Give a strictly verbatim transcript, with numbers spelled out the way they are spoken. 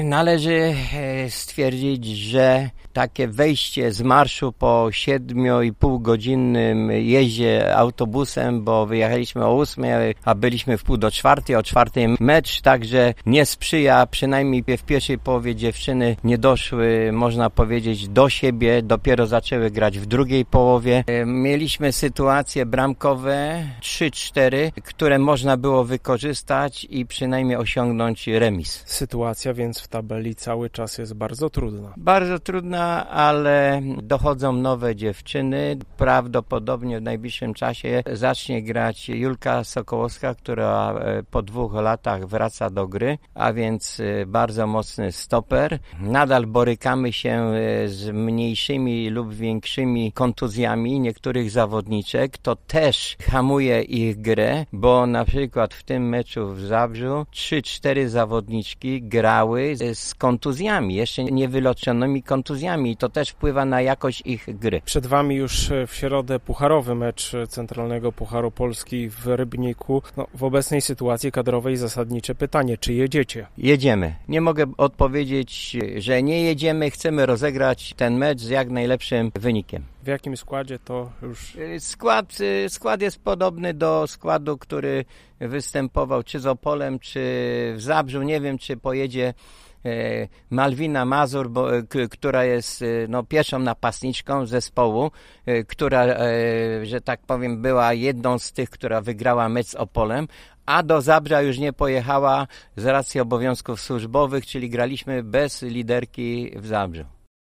należy stwierdzić, że takie wejście z marszu po siedmiu i pół godzinnym jeździe autobusem, bo wyjechaliśmy o ósmej, a byliśmy w pół do czwartej, o czwartej mecz, także nie sprzyja, przynajmniej w pierwszej połowie dziewczyny nie doszły, można powiedzieć, do siebie, dopiero zaczęły grać w drugiej połowie. Mieliśmy sytuacje bramkowe trzy cztery, które można było wykorzystać i przynajmniej osiągnąć remis. Sytuacja więc w tabeli cały czas jest bardzo trudna. Bardzo trudna, ale dochodzą nowe dziewczyny. Prawdopodobnie w najbliższym czasie zacznie grać Julka Sokołowska, która po dwóch latach wraca do gry, a więc bardzo mocny stoper. Nadal borykamy się z mniejszymi lub większymi kontuzjami niektórych zawodniczek. To też hamuje ich grę, bo na przykład w tym meczu w Zabrzu trzy cztery zawodniczki grały z kontuzjami, jeszcze niewyleczonymi kontuzjami i to też wpływa na jakość ich gry. Przed Wami już w środę pucharowy mecz Centralnego Pucharu Polski w Rybniku. No, w obecnej sytuacji kadrowej zasadnicze pytanie, czy jedziecie? Jedziemy. Nie mogę odpowiedzieć, że nie jedziemy. Chcemy rozegrać ten mecz z jak najlepszym wynikiem. W jakim składzie to już? Skład, skład jest podobny do składu, który występował czy z Opolem, czy w Zabrzu. Nie wiem, czy pojedzie Malwina Mazur, bo, k, która jest no, pierwszą napastniczką zespołu, która, że tak powiem, była jedną z tych, która wygrała mecz z Opolem, a do Zabrza już nie pojechała z racji obowiązków służbowych, czyli graliśmy bez liderki w Zabrzu.